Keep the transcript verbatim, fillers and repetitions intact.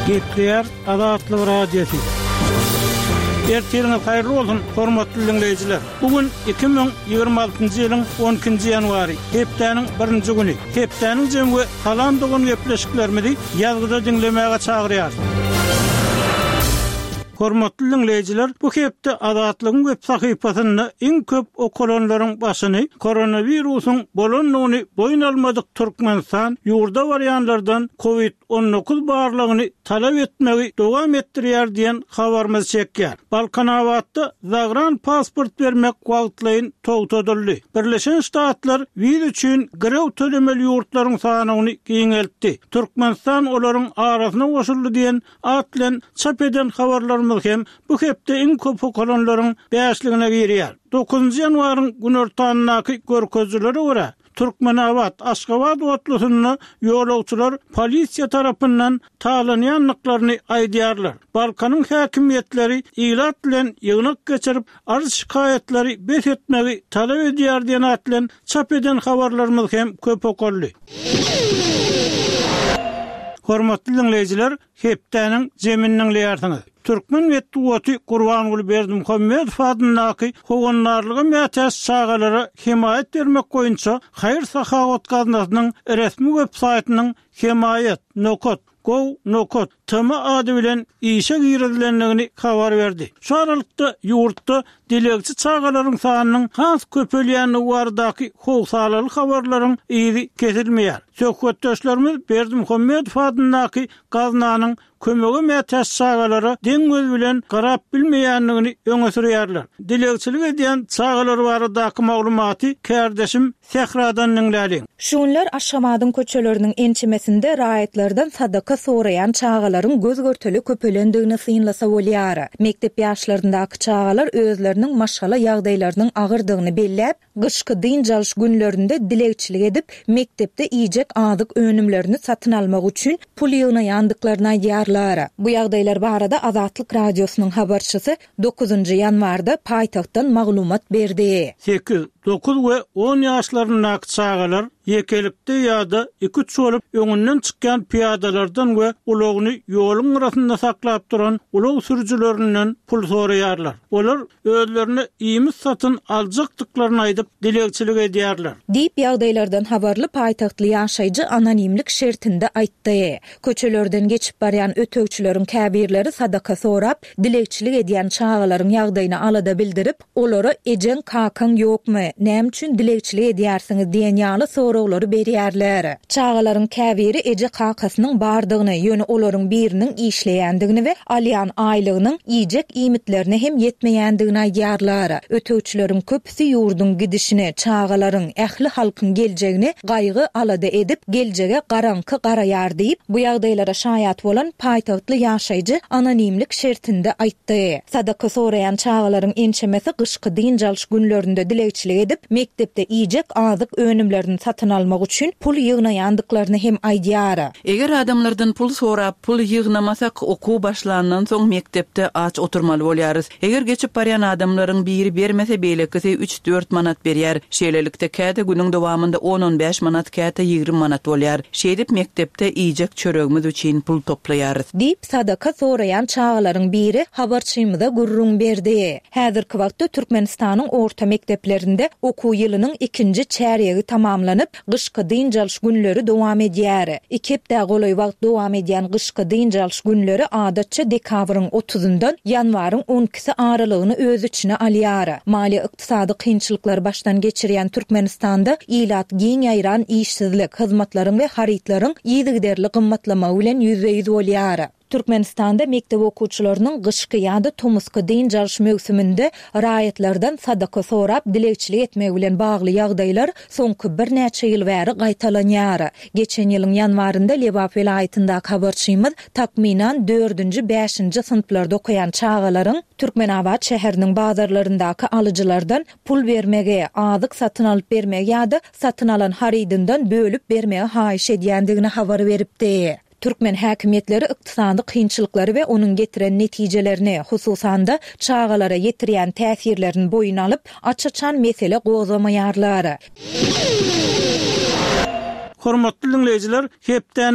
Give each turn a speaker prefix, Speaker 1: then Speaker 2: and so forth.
Speaker 1: Gepler Adatlı Radyosu. Ertiriniz hayırlı olsun, hormatly dinleyijiler. Bugün iki bin ýygrima altyncy ýylyň on ikinji ýanwary, hepdeniň birinji güni. Hepdeniň jemgy kalandygyny gepleşiklerimizi ýazgyda dinlemäge çagyrýar. Hormatly dinleyijiler, bu hepde Adatlygyň web sahypasyny iň köp okulanlaryň başyny koronawirusyň bolanlygyny boyun almadyk Türkmenistan ýurda barýanlardan covid on dokuz barlygyny talap etmegi dowam etdirýär diýen habarymyz çekýär. Balkanawatda zagran pasport bermek wagtlaryň togtadyldy. Birleşen Ştatlar wiz üçin girew tölemeli ýurtlaryň sanyny giňeltdi. Türkmenistan olaryň arasyna goşuldy diýen atlen çap eden habarlar hem bu hepde iň köp okulanlaryň beşligine girýär. dokuzunji ýanwaryň günortanynaky görkezleri görä Türkmenawat Aşgabat otlusyny ýolagçylar polisiýa tarapyndan talanýanlyklaryny aýdýarlar. Balkanyň häkimetleri ilat bilen ýygnak geçirip arz şikaýetleri bet etmegi talap edýär diýen atlen çap eden habarlarymyz hem köp okuldy. Hormatly dinleyijiler, hepdeniň jeminiň leýärsiňiz. Türkmen Wetduwaty Gurbanuly Berdimuhammedow adynaky howanlarlygy mätäs çağalara himayet bermek goýunça Haýyr Sahawat gaznasynyň resmi web saýtynyň himayet nokot go nokot tama ady bilen işe girdilenligini habar berdi. Şu aralykda ýurtda dilegçi çağalaryň sanynyň has köpelýäni bardaky howsalaly habarlaryň ýeri kesilmeýär. Söhbetdeşlerimiz Berdimuhammedow adynaky gaznanyň kömegi mätäs çağalara deňöz bilen garap bilmeýänligini öňe sürýärler. Dilegçilik edýän çağalar baradaky maglumaty kärdeşim Sehradan dinläliň.
Speaker 2: Şunlar Aşgabatyň köçeleriniň ençemesinde raýatlardan sadaka soraýan çağalaryň göz görteli köpelendigini synlasa bolýar. Mektep ýaşlaryndaky çağalar özleriniň maşgala ýagdaýlarynyň agyrdygyny belläp, gyşky dyn çalyş günlerinde dilegçilik edip, mektepde iýjek adyk önümlerini satyn almak üçin pul ýygnaýandyklaryna aýdýarlar. Bu ýagdaýlar barada Azatlyk radiosynyň habarçysy dokuzunji ýanwarda paýtagtdan maglumat berdi.
Speaker 1: sekiz, dokuz we on ýaşlarynyň çağalar yekelikde ýa-da iki üç bolup öňünden çykýan piýadalardan we ulagyny ýoluň arasynda saklap duran ulag sürüjilerinden pul soraýarlar. Olar özlerini iýmis satyn aljakdyklaryny aýdyp dilegçilik edýärler.
Speaker 2: Diýip ýagdaýlardan habarly paýtagtly ýaşaýjy anonimlik şertinde aýtdy. Köçelerden geçip barýan ötögçüleriň käbirleri sadaka sorap, dilegçilik edýän çağalaryň ýagdaýyny alada bildirip, olara ejen kakan ýokmy, näme üçin dilegçilik edýärsiňiz diýen ýaly soraglary berýärler. Çağalaryň käbiri eje kakasynyň bardygyny, ýöne olaryň biriniň işleýändigini we alýan aýlygynyň iýjek iýmitlerini hem ýetmeýändigini aýdýarlar. Ötögçüleriň köpüsi ýurdun gidişini, çağalaryň ähli halkyň geljegini gaýgy alada edip, geljege garanky garaýar diýip, bu ýagdaýlara şaýat bolan paýtagtly ýaşaýjy anonimlik şertinde aýtdy. Sadaka soraýan çağalaryň ençemesi gyşky dyn çalyş günlerinde dilegçilik edip, mektepde iýjek adyk önümlerini satyn almak üçin pul ýygnaýandyklaryny hem aýdýar.
Speaker 3: Eger adamlardan pul sorap, pul ýygnamasak okuw başlanandan soň mektepde aç oturmaly bolýarys. Eger geçip barýan adamlaryň biri bermese beýlekisi üç dört manat berýär. Şeýlelikde käte günüň dowamında on on beş manat, käte ýygrimi manat bolýar. Şeýdip mektepde iýjek çöregimiz üçin pul toplaýarys.
Speaker 2: Diýip sadaka soraýan çağalaryň biri habarçymyza gurrun berdi. Häzirki wagtda Türkmenistanyň orta mekteplerinde okuw ýylynyň ikinji çäregi tamamlanyp, gyşky dyn çalyş günleri dowam edýär. Iki hepde goly wagt dowam edýän gyşky dyn çalyş günleri adatça dekabryň otuzundan ýanwaryň on ikisi aralygyny öz içine alýar. Mali ykdysady kynçylyklar başdan geçirýän Türkmenistanda ilat giň ýaýran işsizlik, hyzmatlaryň we haritlaryň ýygyderli gymmatlama bilen ýüzbeýiz bolýar. Türkmenistanda mektep okuwçylarynyň gyşky ýa-da tomuska dyn çalyş mövsüminde raýatlardan sadaka sorap dilegçilik etmek bilen bagly ýagdaýlar soňky bir näçe ýyl bäri gaýtalanýar. Geçen ýylyň ýanwarynda Lebap vilayatyndaky habarçymyz takminan dördünji beşinji sınıflarda okuyan çağalaryň Türkmenawat şäheriniň bazarlaryndaky alyjylardan pul bermege, adyk satyn alyp bermege ýa-da satyn alan haridyndan bölüp bermege haýyş edýändigini habar beripdi. Türkmen häkimetleri ykdysady kynçylykları we onuň getiren netijelerini, hususan da çağalara ýetirýän täsirlerini boyuna alyp, açaçan mesele gozamaýarlar.
Speaker 1: Hormatly dinleyijiler, hepden